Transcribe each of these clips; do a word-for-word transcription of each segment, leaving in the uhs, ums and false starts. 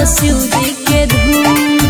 शिव जी के धूम।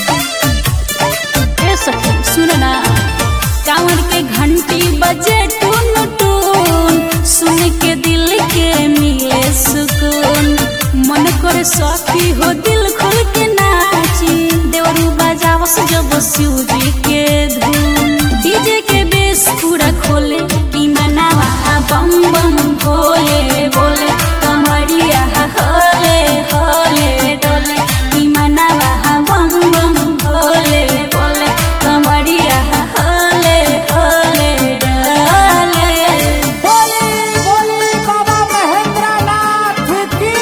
ए सखी सुनना, कांवर के घंटी बजे टून टून, सुन के दिल के मिले सुकून। मन करे सखी हो दिल खोल के नाची, देवरू बजावस जब शिव जी के धूम। डीजे के बेस पूरा खोले ई मनावा बम बम भोले बोले, कमरिया होले होले डोले। ई मनावा बम बम भोले बोले, कमरिया होले होले डोले। बोले बोले बाबा महेंद्रनाथ की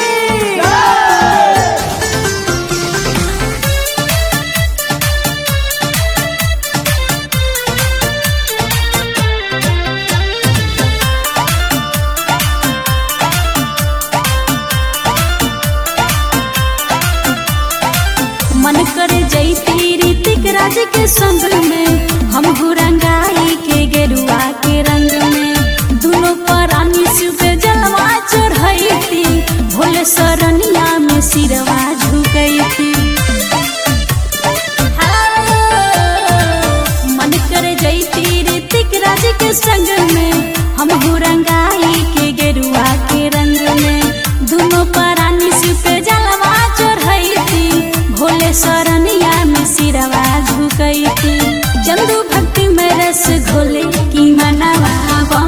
मन करे जैती ऋतिक राज के संग में, हम रंगाई के गेरुआ के रंग में। दोनों परानी शिव के जलवा चढ़ैती, भोले सरनिया में सिरवा झुकैती। मन करे जैती ऋतिक राज के संग में, हम रंगाई के गेरुआ के रंग में। दोनों परानी शिव के जलवा चढ़ैती, भोले सरनिया में सिरवा झुकैती। चंदू भक्ति में रस घोले की मनावा